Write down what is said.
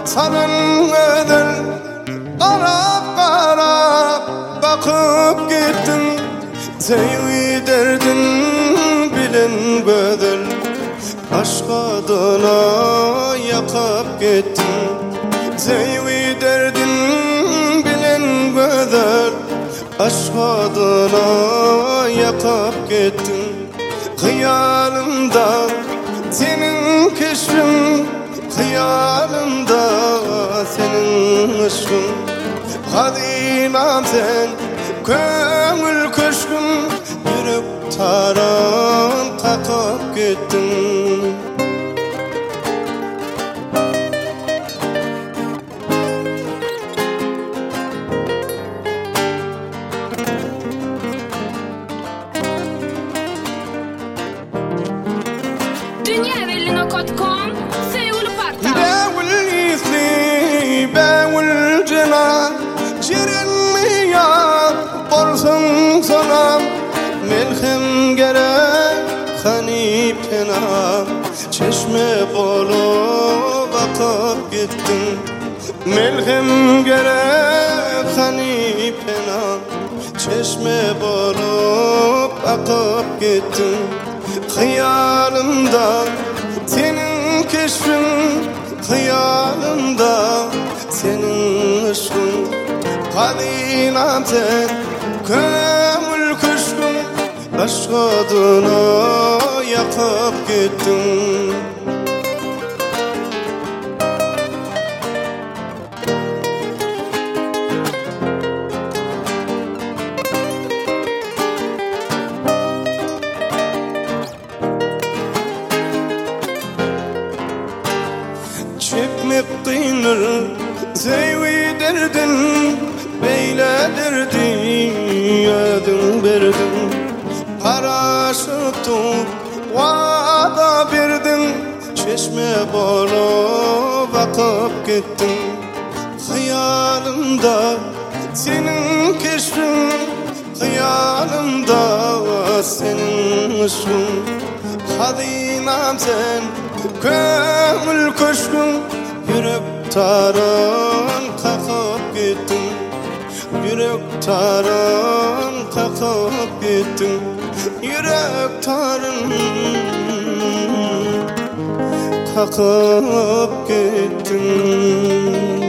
Sanın ödül qarap qarap bakıp gittin. Zeyvi derdin bilen gödül aşk adına yakıp gittin. Zeyvi derdin bilen gödül aşk adına yakıp gittin. Hıyalımda senin keşfin, hıyalımda senin ışkın. Hadinam sen köngül köşkün, yürüp taran takıp gittin. Dünyavelino.com Seul Parta Beğul isli, beğul cena, şirin ya bolsun sana. Melhem gerek hani pena, çeşme bolup akıp gittin. Melhem gerek hani pena, çeşme bolup akıp gittin. Hıyalımda senin keşfin, hıyalımda senin ışkın. Kadinam sen kömül köşkün, aşk adına yakıp gittin. Çekmek kıyınır zeyvi derdin, beyle derdi yadın berdin. Paraşütü vada verdin, çeşme bolup akıp gittin. Hıyalımda senin keşfin, hıyalımda senin ışkın. Hadinam sen kömül köşkün, yürek taran kakıp gittin. Yürek taran kakıp gittin. Yürek taran kakıp gittin.